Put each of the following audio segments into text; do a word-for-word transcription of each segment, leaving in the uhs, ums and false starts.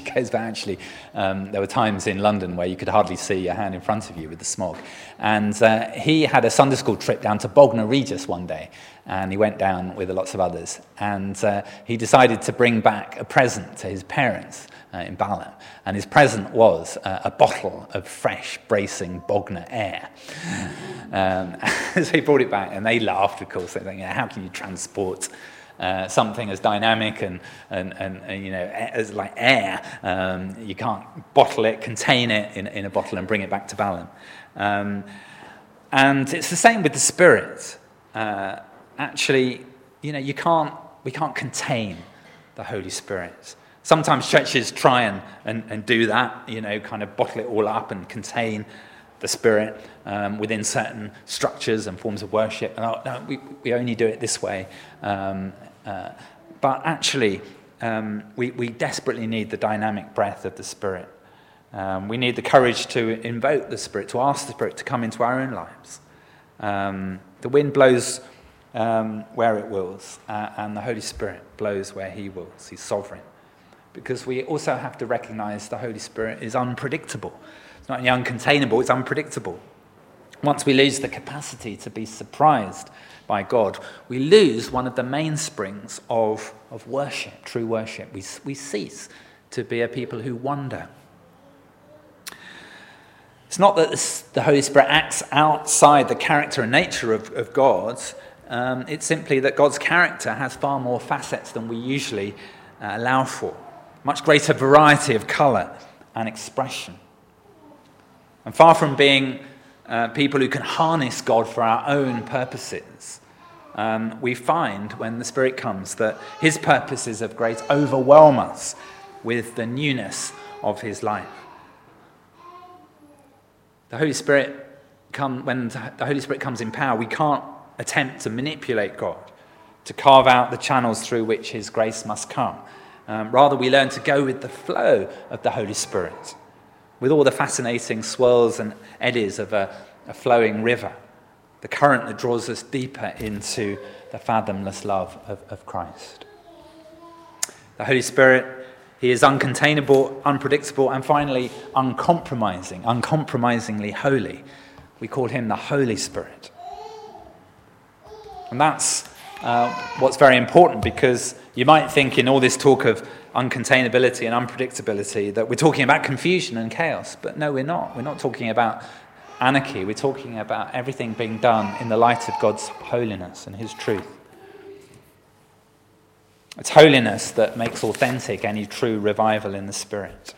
suitcase, but actually um, there were times in London where you could hardly see your hand in front of you with the smog. And uh, he had a Sunday school trip down to Bognor Regis one day, and he went down with lots of others. And uh, he decided to bring back a present to his parents uh, in Balham. And his present was uh, a bottle of fresh, bracing Bognor air. Um, so he brought it back, and they laughed, of course. They think, how can you transport Uh, something as dynamic and, and, and, and you know as like air? Um, you can't bottle it, contain it in, in a bottle and bring it back to Balham. Um, and it's the same with the Spirit. Uh, actually, you know, you can't we can't contain the Holy Spirit. Sometimes churches try and, and, and do that, you know, kind of bottle it all up and contain the Spirit um, within certain structures and forms of worship. And oh, no, we, we only do it this way. Um, uh, but actually, um, we, we desperately need the dynamic breath of the Spirit. Um, we need the courage to invoke the Spirit, to ask the Spirit to come into our own lives. Um, the wind blows um, where it wills, uh, and the Holy Spirit blows where he wills. He's sovereign. Because we also have to recognize the Holy Spirit is unpredictable. It's not only uncontainable, it's unpredictable. Once we lose the capacity to be surprised by God, we lose one of the mainsprings of, of worship, true worship. We, we cease to be a people who wonder. It's not that this, the Holy Spirit acts outside the character and nature of, of God. Um, it's simply that God's character has far more facets than we usually uh, allow for. Much greater variety of colour and expression. And far from being uh, people who can harness God for our own purposes, um, we find when the Spirit comes that his purposes of grace overwhelm us with the newness of his life. The Holy Spirit come when the Holy Spirit comes in power, we can't attempt to manipulate God, to carve out the channels through which his grace must come. Um, rather, we learn to go with the flow of the Holy Spirit, with all the fascinating swirls and eddies of a, a flowing river, the current that draws us deeper into the fathomless love of, of Christ. The Holy Spirit, he is uncontainable, unpredictable, and finally uncompromising, uncompromisingly holy. We call him the Holy Spirit. And that's uh, what's very important, because you might think in all this talk of uncontainability and unpredictability that we're talking about confusion and chaos, but no, we're not. We're not talking about anarchy. We're talking about everything being done in the light of God's holiness and his truth. It's holiness that makes authentic any true revival in the Spirit.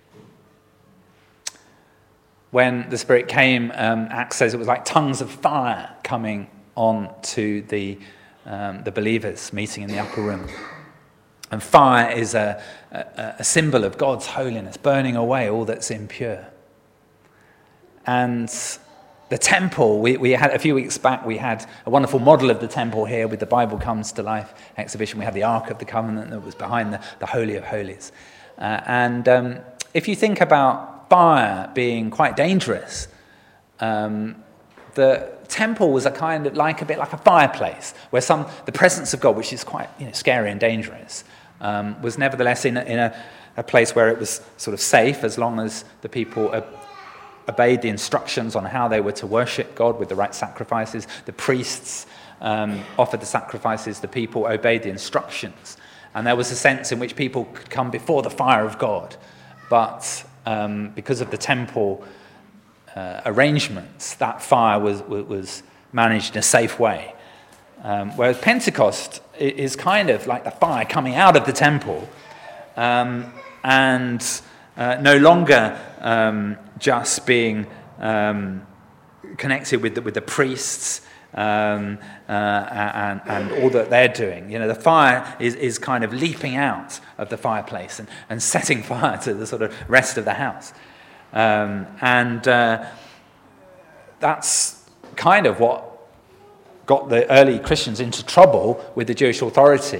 When the Spirit came, um, Acts says it was like tongues of fire coming on to the, um, the believers meeting in the upper room. And fire is a, a, a symbol of God's holiness, burning away all that's impure. And the temple, we, we had a few weeks back, we had a wonderful model of the temple here with the Bible Comes to Life exhibition. We had the Ark of the Covenant that was behind the, the Holy of Holies. Uh, and um, if you think about fire being quite dangerous, um, the temple was a kind of like a bit like a fireplace, where some the presence of God, which is quite you know, scary and dangerous, um, was nevertheless in, a, in a, a place where it was sort of safe as long as the people uh, obeyed the instructions on how they were to worship God with the right sacrifices. The priests um, offered the sacrifices, the people obeyed the instructions. And there was a sense in which people could come before the fire of God. But um, because of the temple uh, arrangements, that fire was, was managed in a safe way. Um, whereas Pentecost is kind of like the fire coming out of the temple um, and uh, no longer um, just being um, connected with the, with the priests um, uh, and, and all that they're doing. You know, the fire is, is kind of leaping out of the fireplace and, and setting fire to the sort of rest of the house. Um, and uh, that's kind of what got the early Christians into trouble with the Jewish authorities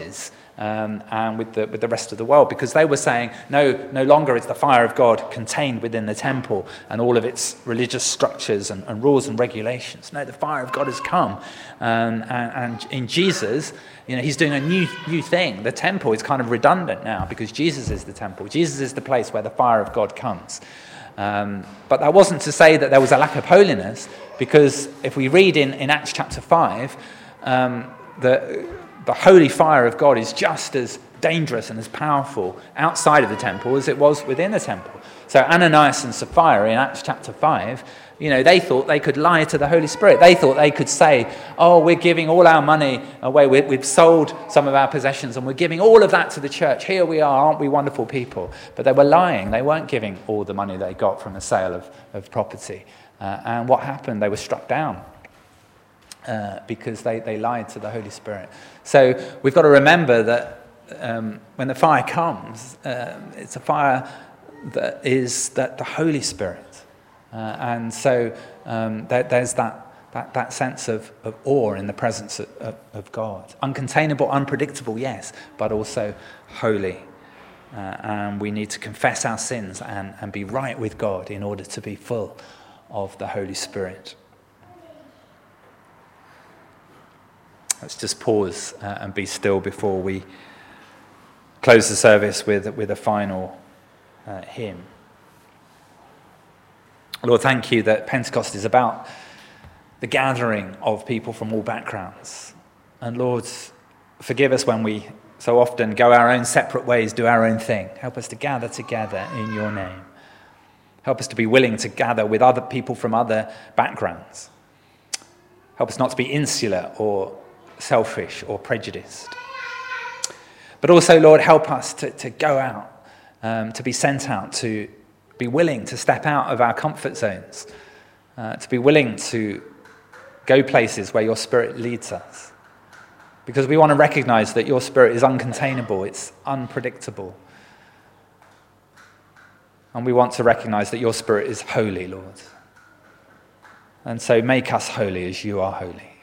um, and with the, with the rest of the world, because they were saying, no, no longer is the fire of God contained within the temple and all of its religious structures and, and rules and regulations. No, the fire of God has come. Um, and, and in Jesus, you know, he's doing a new, new thing. The temple is kind of redundant now because Jesus is the temple. Jesus is the place where the fire of God comes. Um, but that wasn't to say that there was a lack of holiness, because if we read in, in Acts chapter five, um, the, the holy fire of God is just as dangerous and as powerful outside of the temple as it was within the temple. So Ananias and Sapphira in Acts chapter five, you know, they thought they could lie to the Holy Spirit. They thought they could say, oh, we're giving all our money away. We, we've sold some of our possessions and we're giving all of that to the church. Here we are, aren't we wonderful people? But they were lying. They weren't giving all the money they got from the sale of, of property. Uh, and what happened? They were struck down uh, because they, they lied to the Holy Spirit. So we've got to remember that um, when the fire comes, uh, it's a fire that is that the Holy Spirit. Uh, and so um, there, there's that, that, that sense of, of awe in the presence of, of, of God. Uncontainable, unpredictable, yes, but also holy. Uh, and we need to confess our sins and, and be right with God in order to be full of the Holy Spirit. Let's just pause uh, and be still before we close the service with, with a final uh, hymn. Lord, thank you that Pentecost is about the gathering of people from all backgrounds. And Lord, forgive us when we so often go our own separate ways, do our own thing. Help us to gather together in your name. Help us to be willing to gather with other people from other backgrounds. Help us not to be insular or selfish or prejudiced. But also, Lord, help us to, to go out, um, to be sent out, to be willing to step out of our comfort zones, uh, to be willing to go places where your Spirit leads us. Because we want to recognize that your Spirit is uncontainable, it's unpredictable. And we want to recognize that your Spirit is holy, Lord. And so make us holy as you are holy.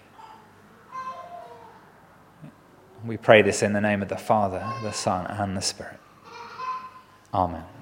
We pray this in the name of the Father, the Son, and the Spirit. Amen.